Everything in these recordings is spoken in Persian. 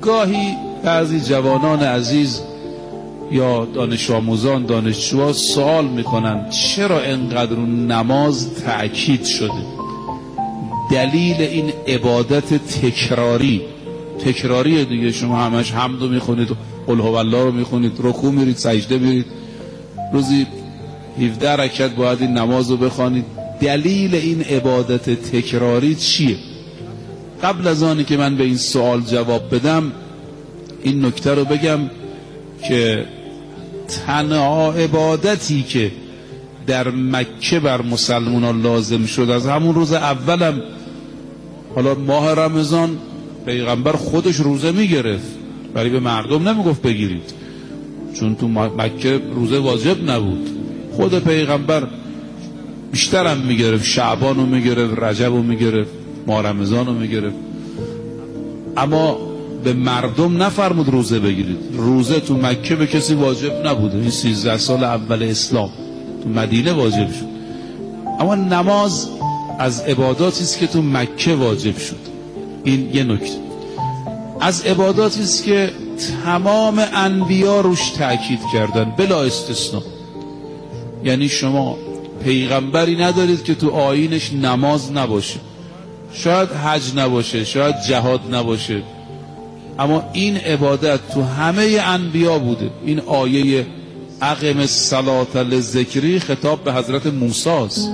گاهی بعضی جوانان عزیز یا دانش آموزان دانشجوها سوال میکنن چرا اینقدر نماز تأکید شده؟ دلیل این عبادت تکراریه دیگه. شما همش حمدو میخونید، قل هو الله رو میخونید، رکوع میرید، سجده میرید، روزی 17 رکعت باید این نماز رو بخوانید. دلیل این عبادت تکراری چیه؟ قبل از آنی که من به این سوال جواب بدم این نکته رو بگم که تنها عبادتی که در مکه بر مسلمانان لازم شد از همون روز اولم، حالا ماه رمضان پیغمبر خودش روزه میگرفت ولی به مردم نمیگفت بگیرید، چون تو مکه روزه واجب نبود. خود پیغمبر بیشترم میگرفت، شعبان رو میگرفت، رجب رو میگرفت، ماه رمضان رو میگرفت، اما به مردم نفرمود روزه بگیرید. روزه تو مکه به کسی واجب نبوده، این 13 سال اول اسلام تو مدینه واجب شد. اما نماز از عباداتی است که تو مکه واجب شد. این یه نکته. از عباداتی است که تمام انبیا روش تأکید کردن بلا استثناء. یعنی شما پیغمبری ندارید که تو آیینش نماز نباشه، شاید حج نباشه، شاید جهاد نباشه، اما این عبادت تو همه انبیا بوده. این آیه اقم الصلاة لذکری خطاب به حضرت موسی است.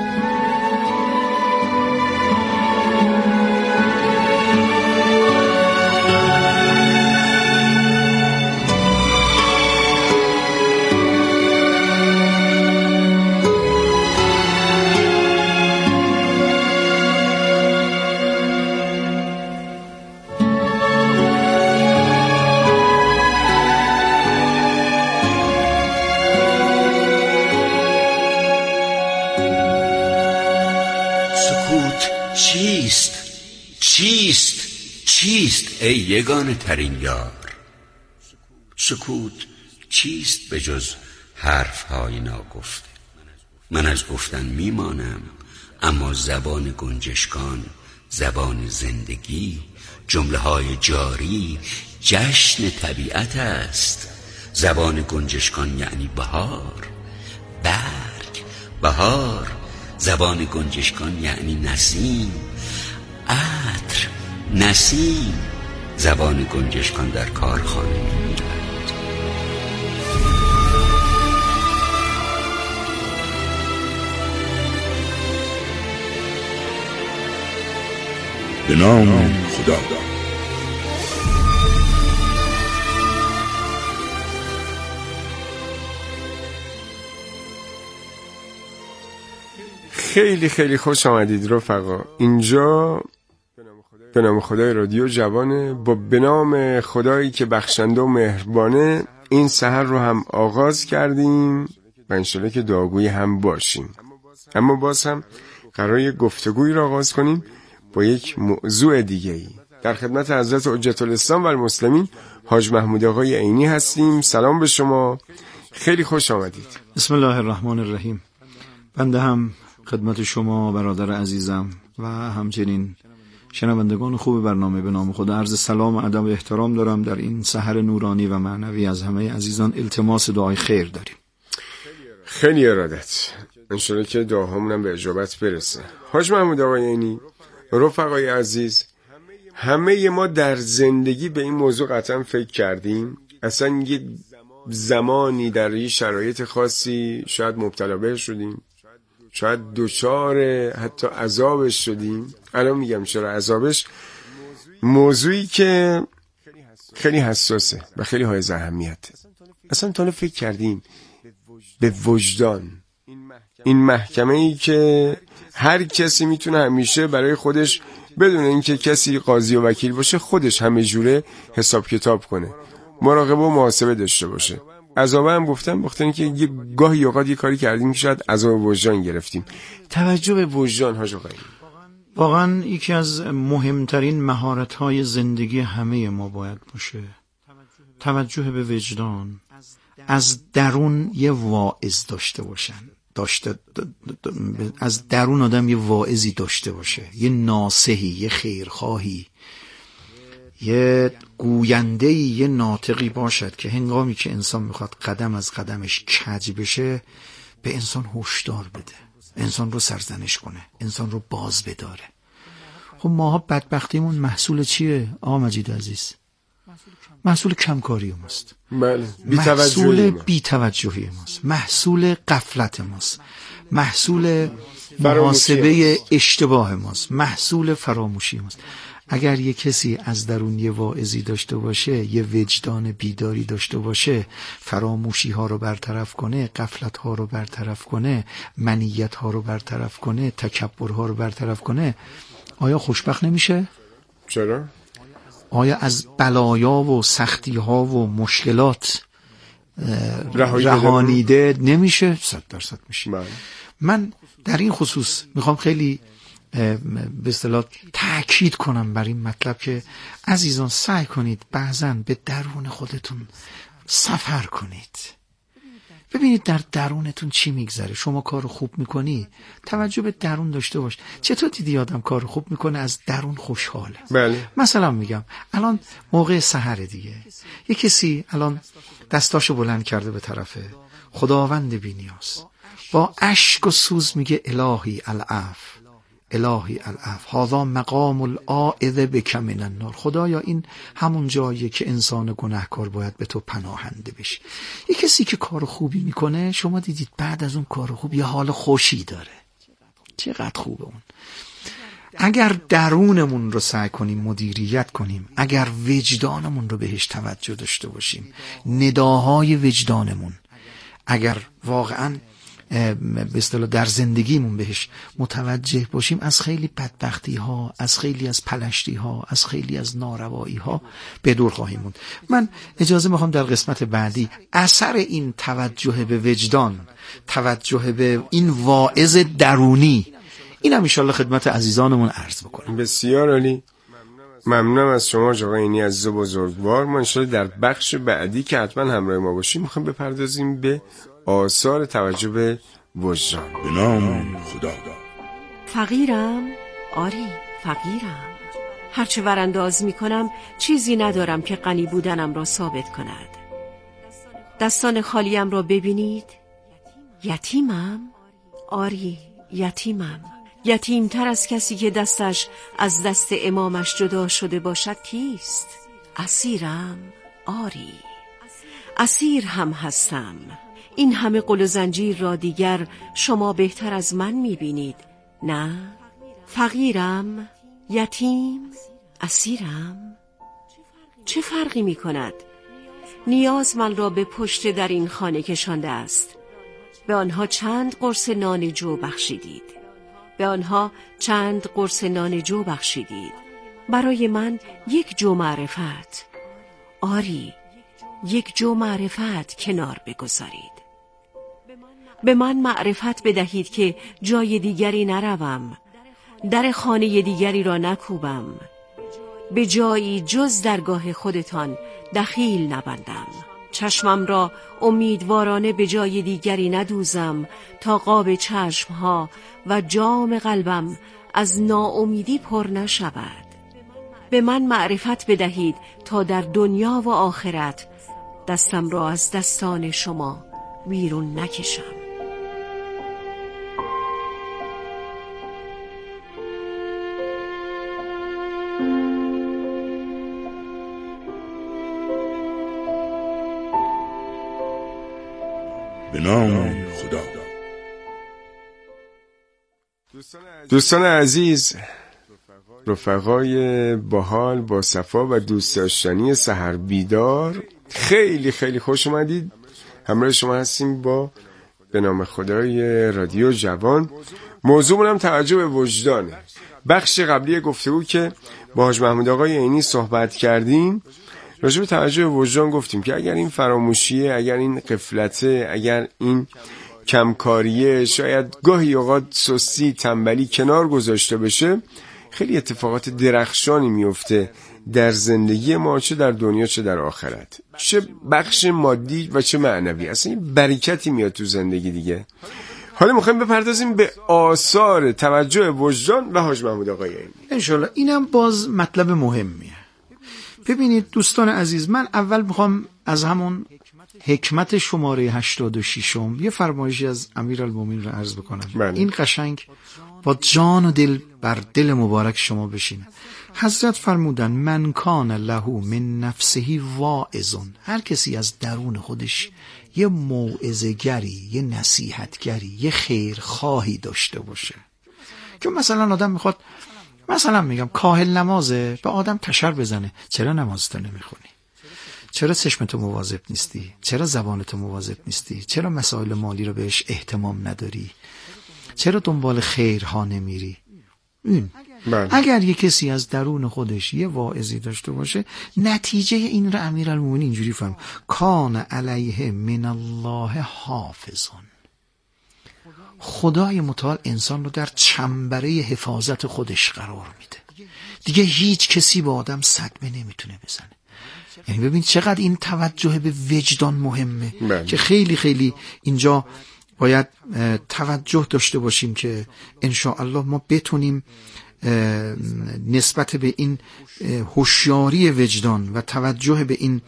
چیست ای یگانه ترین یار؟ سکوت چیست به جز حرفهای ناگفته؟ من از گفتن میمانم، اما زبان گنجشکان زبان زندگی، جمله های جاری جشن طبیعت است. زبان گنجشکان یعنی بهار، برگ، بهار. زبان گنجشکان یعنی نسیم، عطر، نسیم. زبان گنجشکان در کارخانه می‌میرد. به نام خدا. خیلی خیلی خوش آمدید رفقا. اینجا به نام خدای رادیو جوانه، با به نام خدایی که بخشنده و مهربانه این سحر رو هم آغاز کردیم و انشالله که دعاگوی هم باشیم. اما باز هم قراره گفتگوی رو آغاز کنیم با یک موضوع دیگه‌ای. در خدمت حضرت حجت الاسلام و المسلمین حاج محمود آقای عینی هستیم. سلام به شما، خیلی خوش آمدید. بسم الله الرحمن الرحیم. بنده هم خدمت شما برادر عزیزم و همچنین شنوندگان خوب برنامه به نام خدا عرض سلام و ادب و احترام دارم. در این سحر نورانی و معنوی از همه عزیزان التماس دعای خیر داریم. خیلی ارادت، انشالله که دعاهامونم به اجابت برسه. حاج محمود آقای عینی، رفقای عزیز، همه ما در زندگی به این موضوع قطعا فکر کردیم. اصلا یه زمانی در یه شرایط خاصی شاید مبتلا بهش شدیم، شاید دوچار حتی عذابش شدیم. الان میگم چرا عذابش، موضوعی که خیلی حساسه و خیلی حائز اهمیته. اصلا تا فکر کردیم به وجدان، این محکمه‌ای که هر کسی میتونه همیشه برای خودش بدون اینکه کسی قاضی و وکیل باشه خودش همه جوره حساب کتاب کنه، مراقبه و محاسبه داشته باشه. عذاب هم گفتم بخاطر اینکه یه گاهی اوقات یه کاری کردیم که شاید عذاب وجدان گرفتیم. توجه به وجدان حاج آقایی واقعا یکی از مهمترین مهارت‌های زندگی همه ما باید باشه. توجه به وجدان، از درون یه واعظ داشته باشن، از درون آدم یه واعظی داشته باشه، یه ناصحی، یه خیرخواهی، یه گوینده یه ناطقی باشد که هنگامی که انسان میخواد قدم از قدمش کج بشه به انسان هشدار بده، انسان رو سرزنش کنه، انسان رو باز بداره. خب ماها بدبختیمون محصول چیه آقا مجید عزیز؟ محصول کمکاری ماست، بله. محصول بی‌توجهی ماست، محصول غفلت ماست، محصول محاسبه اشتباه ماست، محصول فراموشی ماست. اگر یه کسی از درون یه واعظی داشته باشه، یه وجدان بیداری داشته باشه، فراموشی ها رو برطرف کنه، غفلت ها رو برطرف کنه، منیت ها رو برطرف کنه، تکبر ها رو برطرف کنه، آیا خوشبخت نمیشه؟ چرا؟ آیا از بلایا و سختی ها و مشکلات رهانیده نمیشه؟ 100% میشه. من در این خصوص میخوام خیلی به اصطلاح تأکید کنم بر این مطلب که عزیزان سعی کنید بعضن به درون خودتون سفر کنید، ببینید در درونتون چی میگذره. شما کار خوب میکنی، توجه به درون داشته باش. چطور دیدی آدم کار خوب میکنه از درون خوشحاله؟ بله. مثلا میگم الان موقع سحر دیگه، یه کسی الان دستاشو بلند کرده به طرف خداوند بی‌نیاز، با اشک و سوز میگه الهی العفو، الهی العفو، هذا مقام العائذ بک من النار. خدایا این همون جاییه که انسان گناهکار باید به تو پناهنده بشه. یه کسی که کار خوبی میکنه، شما دیدید بعد از اون کار خوب یه حال خوشی داره، چقدر خوبه اون. اگر درونمون رو سعی کنیم مدیریت کنیم، اگر وجدانمون رو بهش توجه داشته باشیم، نداهای وجدانمون اگر واقعاً به اصطلاح در زندگیمون بهش متوجه باشیم، از خیلی بدبختی ها، از خیلی از پلشتی ها، از خیلی از ناروایی ها به دور خواهیم موند. من اجازه میخوام در قسمت بعدی اثر این توجه به وجدان، توجه به این واعظ درونی، اینم ان شاءالله خدمت عزیزانمون عرض بکنم. بسیار عالی، ممنونم از شما آقای اینی عزیز بزرگوار. ما ان شاءالله در بخش بعدی که حتما همراه ما باشیم میخوام بپردازیم به آثار توجه به وجدان. به نام خدا. فقیرم، آری فقیرم، هرچه ورانداز میکنم چیزی ندارم که غنی بودنم را ثابت کند. دستان خالیم را ببینید. یتیمم، آری یتیمم، یتیمتر از کسی که دستش از دست امامش جدا شده باشد کیست؟ اسیرم، آری اسیر هم هستم. این همه قل و زنجیر را دیگر شما بهتر از من میبینید، نه؟ فقیرم، یتیم، اسیرم، چه فرقی میکند؟ نیاز من را به پشت در این خانه کشانده است. به آنها چند قرص نان جو بخشیدید، به آنها چند قرص نان جو بخشیدید. برای من یک جو معرفت، آری یک جو معرفت کنار بگذارید. به من معرفت بدهید که جای دیگری نروم، در خانه دیگری را نکوبم، به جایی جز درگاه خودتان دخیل نبندم، چشمم را امیدوارانه به جای دیگری ندوزم تا قاب چشمها و جام قلبم از ناامیدی پر نشود. به من معرفت بدهید تا در دنیا و آخرت دستم را از دستان شما بیرون نکشم. به نام خدا. دوستان عزیز، رفقای باحال با صفا و دوست داشتنی سحر بیدار، خیلی خیلی خوش اومدید. همراه شما هستیم با به نام خدای رادیو جوان. موضوعمون هم توجه به وجدانه. بخش قبلی گفتگو که با حاج محمود آقای عینی صحبت کردیم راجع به توجه به وجدان گفتیم که اگر این فراموشیه، اگر این غفلته، اگر این کمکاریه، شاید گاهی اوقات سستی، تنبلی کنار گذاشته بشه، خیلی اتفاقات درخشانی میفته در زندگی ما، چه در دنیا چه در آخرت، چه بخش مادی و چه معنوی. اصلا این برکتی میاد تو زندگی دیگه. حالا میخوایم بپردازیم به آثار توجه وجدان و حاج محمود آقای عینی. انشالله اینم باز مطلب مهمیه. ببینید دوستان عزیز، من اول میخوام از همون حکمت شماره 86 یه فرمایشی از امیرالمومنین رو عرض بکنم. بله. این قشنگ با جان و دل بر دل مبارک شما بشینه. حضرت فرمودن من کان له من نفسه واعظون، هر کسی از درون خودش یه موعظه‌گری، یه نصیحتگری، یه خیرخواهی داشته باشه، که مثلا آدم میخواد، مثلا میگم کاهل نمازه، به آدم تشر بزنه چرا نمازتو نمیخونی، چرا چشمتو مواظب نیستی، چرا زبانتو مواظب نیستی، چرا مسائل مالی رو بهش اهتمام نداری، چرا دنبال خیرها نمیری. این اگر یه کسی از درون خودش یه واعظی داشته باشه، نتیجه این رو امیرالمومنین اینجوری فرمود کان علیه من الله حافظون، خدای متعال انسان رو در چنبره حفاظت خودش قرار میده، دیگه هیچ کسی با آدم صدمه نمیتونه بزنه. یعنی ببین چقدر این توجه به وجدان مهمه. که خیلی خیلی اینجا باید توجه داشته باشیم که انشاءالله ما بتونیم نسبت به این هوشیاری وجدان و توجه به این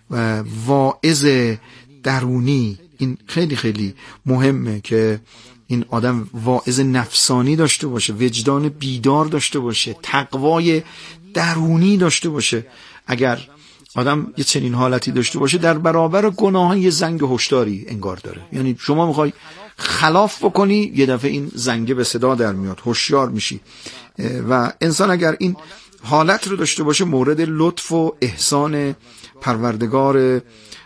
واعظ درونی، این خیلی خیلی مهمه که این آدم واعظ نفسانی داشته باشه، وجدان بیدار داشته باشه، تقوای درونی داشته باشه. اگر آدم یه چنین حالتی داشته باشه، در برابر گناهان یه زنگ هشداری انگار داره. یعنی شما میخوای خلاف بکنی، یه دفعه این زنگ به صدا در میاد، هوشیار میشی. و انسان اگر این حالت رو داشته باشه، مورد لطف و احسان پروردگار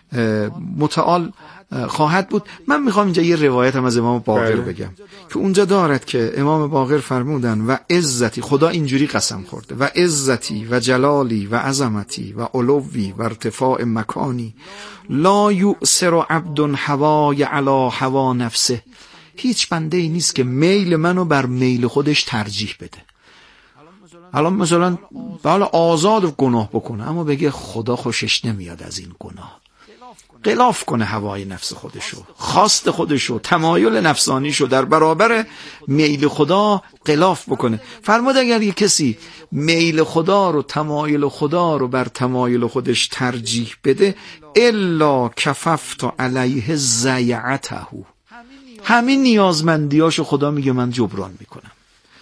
متعال خواهد بود. من میخوام اینجا یه روایت هم از امام باقر بگم که اونجا دارد که امام باقر فرمودن و عزتی، خدا اینجوری قسم خورده، و عزتی و جلالی و عظمتی و علوی و ارتفاع مکانی لا یؤثر عبد هوای علی هوا نفسه، هیچ بنده ای نیست که میل منو بر میل خودش ترجیح بده. الان مثلا بالا آزاد گناه بکنه، اما بگه خدا خوشش نمیاد از این گناه، خلاف کنه هوای نفس خودشو، خواست خودشو، تمایل نفسانیشو در برابر میل خدا خلاف بکنه. فرمود اگر یک کسی میل خدا رو، تمایل خدا رو بر تمایل خودش ترجیح بده، الا کففت علیه ضیعته، همین نیازمندیاشو خدا میگه من جبران میکنم.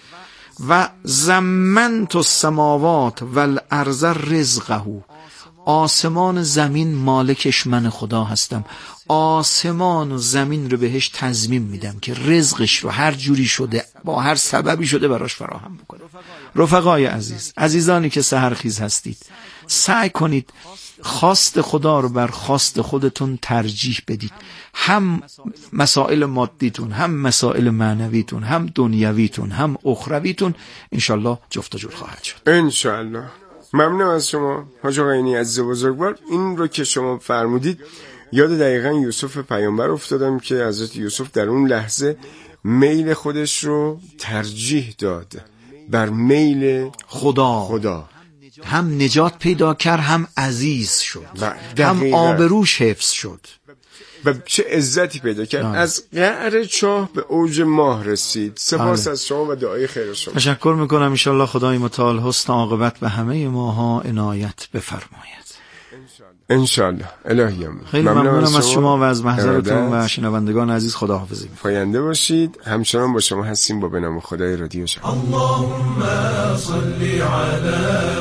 و زمنت السماوات والارض رزقه، آسمان زمین مالکش من خدا هستم، آسمان و زمین رو بهش تضمین میدم که رزقش رو هر جوری شده، با هر سببی شده براش فراهم بکنه. رفقای عزیز، عزیزانی که سحرخیز هستید، سعی کنید خواست خدا رو بر خواست خودتون ترجیح بدید. هم مسائل مادیتون، هم مسائل معنویتون، هم دنیویتون، هم اخرویتون انشالله جفت و جور خواهد شد انشالله. ممنونم از شما حاج آقایانی عزیز بزرگوار. این رو که شما فرمودید یاد دقیقا یوسف پیامبر افتادم که حضرت یوسف در اون لحظه میل خودش رو ترجیح داد بر میل خدا. هم نجات پیدا کرد، هم عزیز شد، هم آبروش حفظ شد و چه عزتی پیدا کرد. از قعر چاه به اوج ماه رسید. سپاس از شما و دعای خیر شما. تشکر میکنم. انشالله خدای متعال حسن عاقبت به همه ماها عنایت بفرماید انشالله. الهیم. خیلی ممنونم از شما و از محضرتون و شنوندگان عزیز. خداحافظی. پاینده باشید. همچنان با شما هستیم با به نام خدای رادیو شما. اللهم صل علی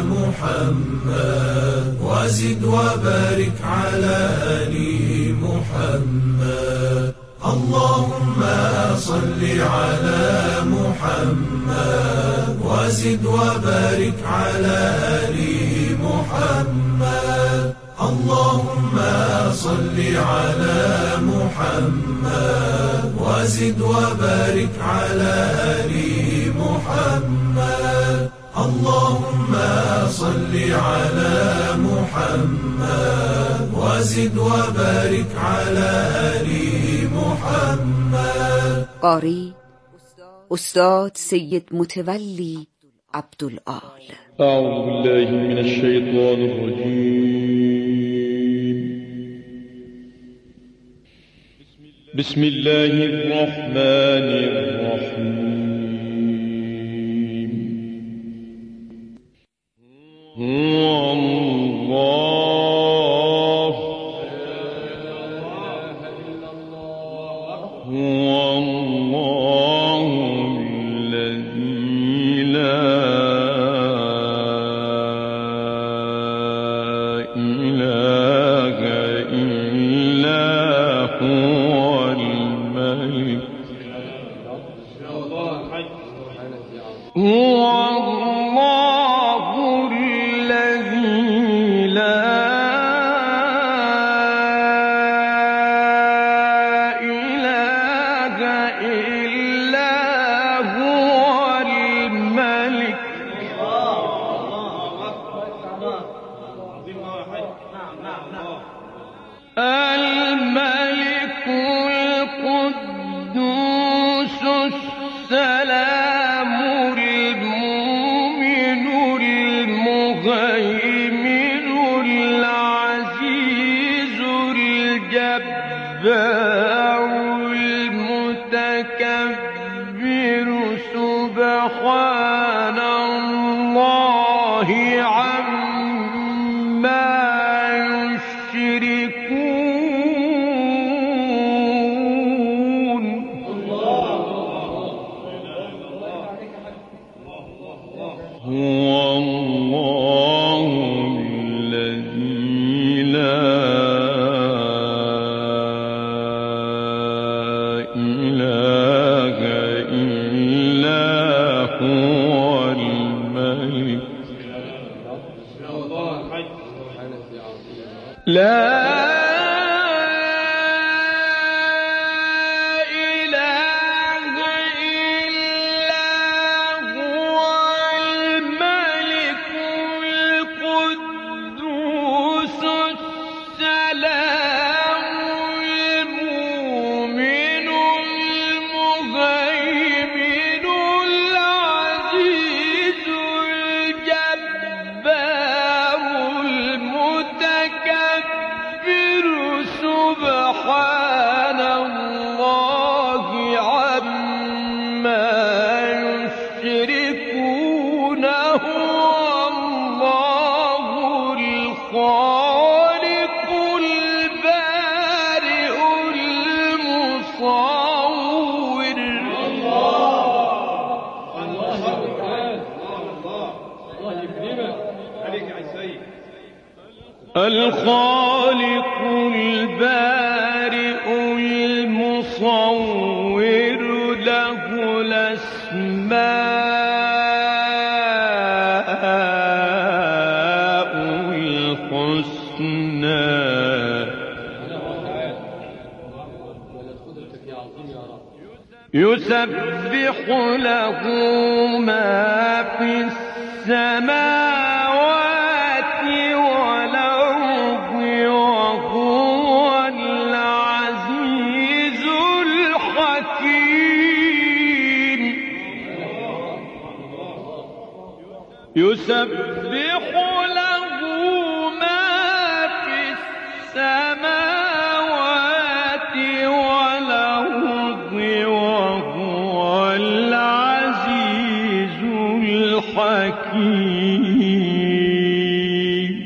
محمد وزد وبارك على آل محمد. اللهم صل على محمد وزد وبارك على آل محمد. اللهم صل على محمد وزد وبارك على آل محمد. اللهم صل على محمد وزد وبارك على آل محمد. قاری استاد سید متولی عبدالآل. أعوذ بالله من الشيطان الرجيم. بسم الله الرحمن الرحيم. هو إله إلا هو الملك هو الله الذي لا إله إلا هو الملك الملك القدوس السلام المؤمن المهيمن العزيز الجبار المتكبر سبحان الله عما يشركون هو الله الذي لا إله إلا هو الملك لا سبحان الله عما يشركون هو الله الخالق البارئ المصور الخالق البارئ المصور له الأسماء الحسنى يسبح له ما في السماوات والأرض وهو العزيز الحكيم يسبح له ما في السماوات والأرض وهو العزيز الحكيم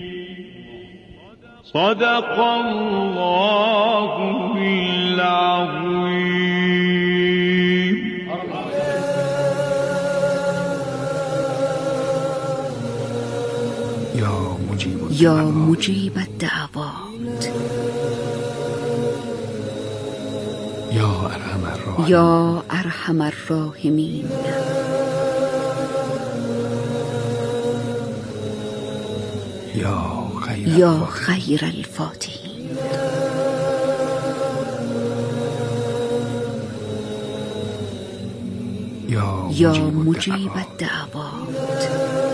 صدق الله العظيم یا مجیب الدعوات یا ارحم الراحمین یا خیر الفاتحین یا مجیب الدعوات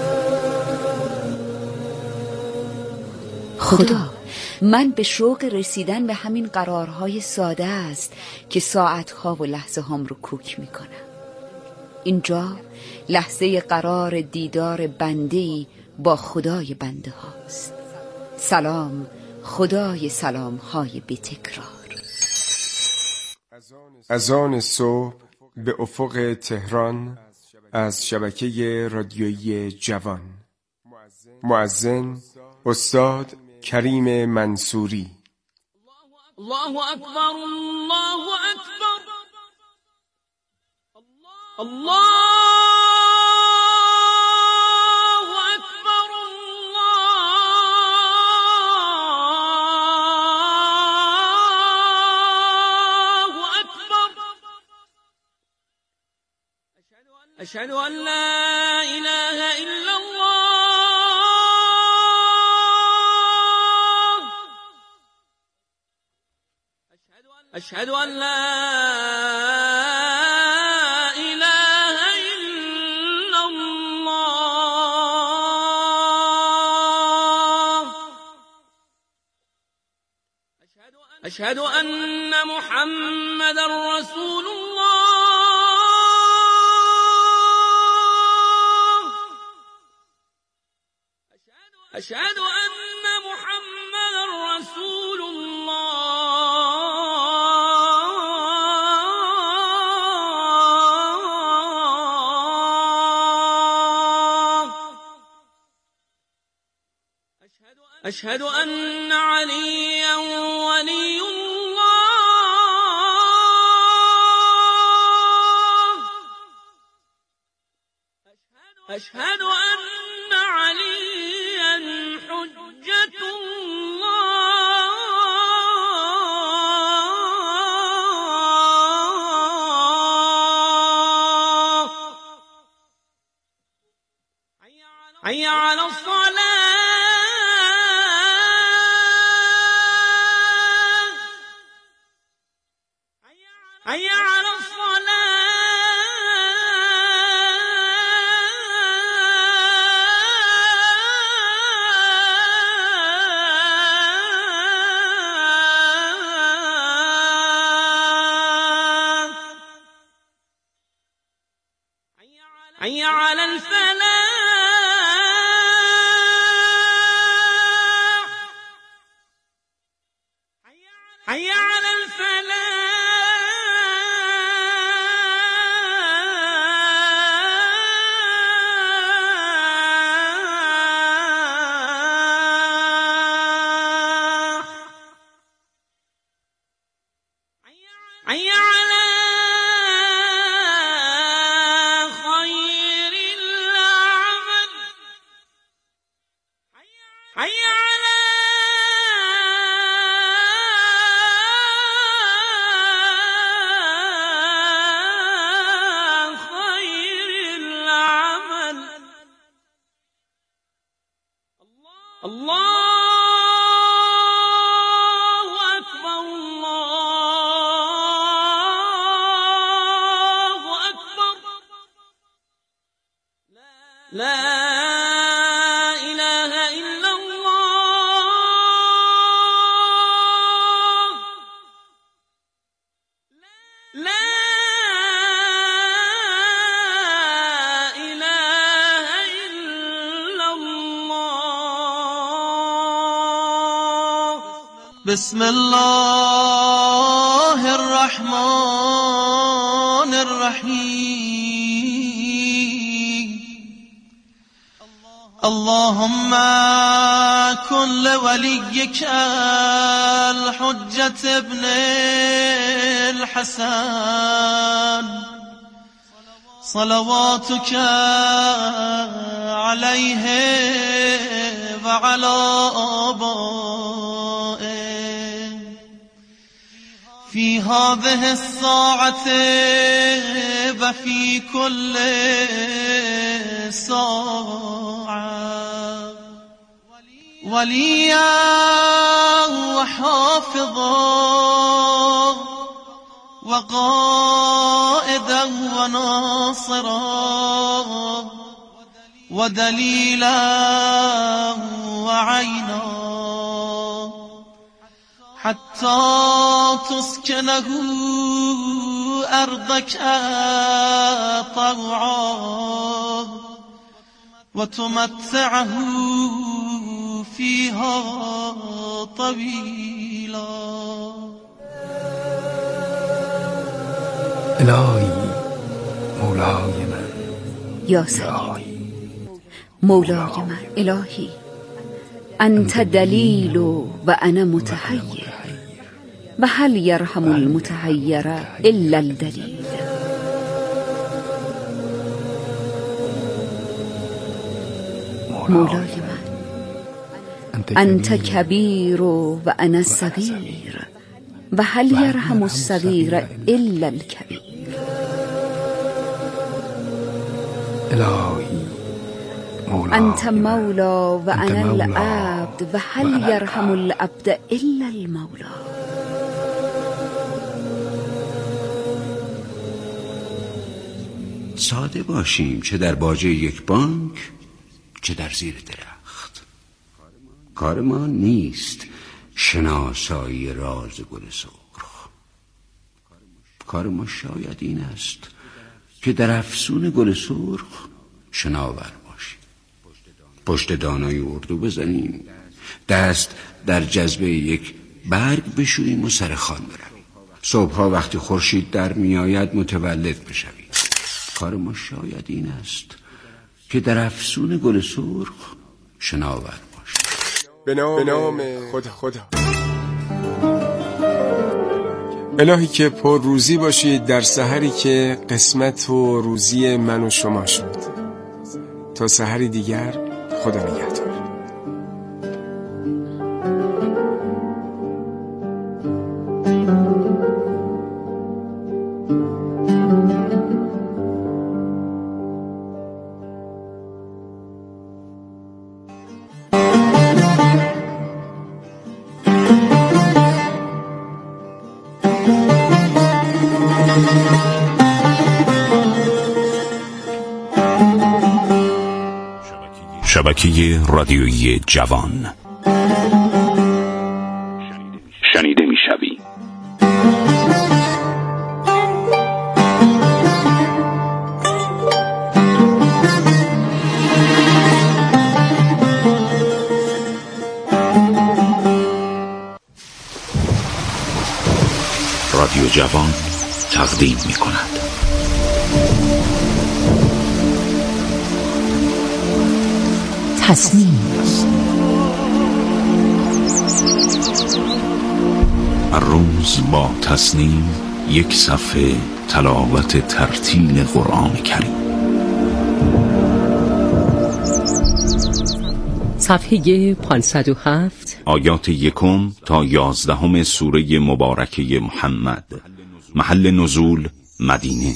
خدا من به شوق رسیدن به همین قرارهای ساده است که ساعتها و لحظه هام رو کوک میکنم. اینجا لحظه قرار دیدار بنده‌ای با خدای بنده هاست. سلام خدای سلام های بی تکرار. اذان صبح به افق تهران از شبکه رادیویی جوان. مؤذن استاد کریم منصوری. الله اکبر الله اکبر الله اکبر الله أشهد أن لا إله إلا الله أشهد أن لا إله إلا الله أشهد أن محمدا رسول الله أشهد أن محمدا رسول الله أشهد أن عليا ولي الله أشهد أن عليا حجة الله حي على الصلاة حي على الصلاة حي على الفلاح حي على الفلاح حي على خير العمل حي على خير العمل الله أكبر الله أكبر لا إله إلا الله لا إله إلا الله بسم الله الرحمن الرحيم اللهم كن لوليك الحجة ابن الحسن صلواتك عليه وعلى آبائه في هذه الساعة وفي كل ساعة وليا وحافظا وقائدا وناصرا ودليلا وعينا حتى تسكنه أرضك طوعا وتمتعه فيها طويلا. الهی مولای من، یا سید مولای من، الهی انت دلیل و انا متحیر و هل یرحم المتحیر الا الدلیل. مولای من، انت کبیر و انا صغیر و هل یرحم الصغیر الا الکبیر. الهی مولا انت مولا و انا العبد و هل یرحم العبد الا المولا. ساده باشیم، چه در باجه یک بانک چه در زیر درخت. کار ما نیست شناسایی راز گل سرخ. کار ما شاید این است که در افسون گل سرخ شناور باشیم، پشت دانای اردو بزنیم، دست در جذبه یک برگ بشوییم و سر خوان برویم. صبحها وقتی خورشید در میآید متولد بشویم. کار ما شاید این است که در افسون گل سرخ شناور باشیم. به نام خدا. الهی که پر روزی باشید در سحری که قسمت و روزی من و شما شد. تا سحری دیگر، خدا نگهدار. شبکه رادیویی جوان شنیده میشوی. رادیو جوان تقدیم می‌کند تصمیم. هر روز با تصمیم یک صفحه تلاوت ترتیل قرآن کریم. صفحه 507 آیات 1 تا 11 سوره مبارکه محمد. محل نزول مدینه.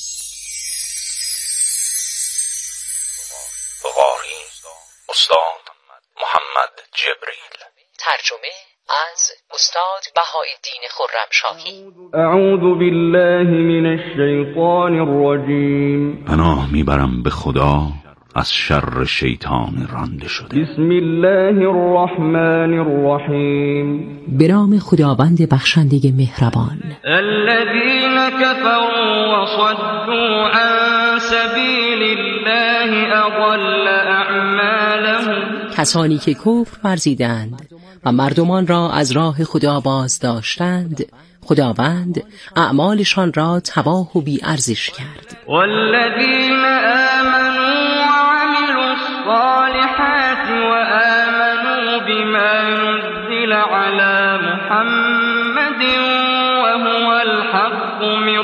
قاری استاد محمد جبریل. ترجمه از استاد بهاءالدین خرمشاهی. اعوذ بالله من الشیطان الرجیم. پناه میبرم به خدا از شر شیطان رانده شده. بسم الله الرحمن الرحیم. به نام خداوند بخشنده مهربان. الذين كفروا وصدوا عن سبيل الله اضل اعمالهم. کسانی که کفر ورزیدند و مردمان را از راه خدا باز داشتند، خداوند اعمالشان را تباه و بی ارزش کرد. والذین آمنوا وعملوا الصالحات وآمنوا بما نزل على محمد وهو الحق من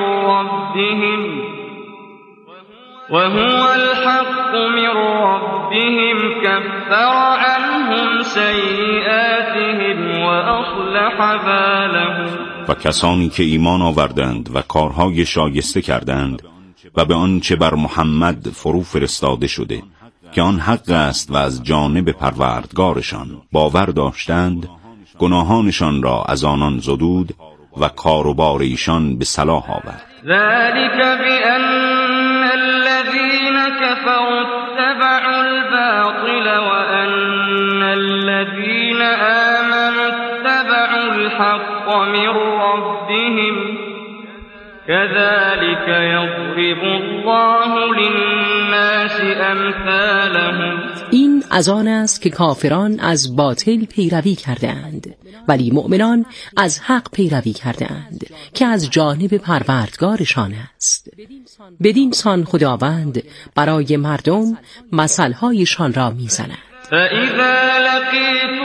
ربهم كفر عنهم سیئاتهم وأصلح بالهم. و کسانی که ایمان آوردند و کارهای شایسته کردند و به آنچه بر محمد فرو فرستاده شده که آن حق است و از جانب پروردگارشان باور داشتند، گناهانشان را از آنان زدود و کار و بار ایشان به صلاح آورد. ذلك بأن الذين كفروا اتبعوا الباطل وأن الذين آمنوا اتبعوا الحق من ربهم كذلك يضرب الله للناس أمثالهم. این از آن است که کافران از باطل پیروی کردند ولی مؤمنان از حق پیروی کردند که از جانب پروردگارشان است. بدین سان خداوند برای مردم مثلهایشان را میزند. فإذا لقيتم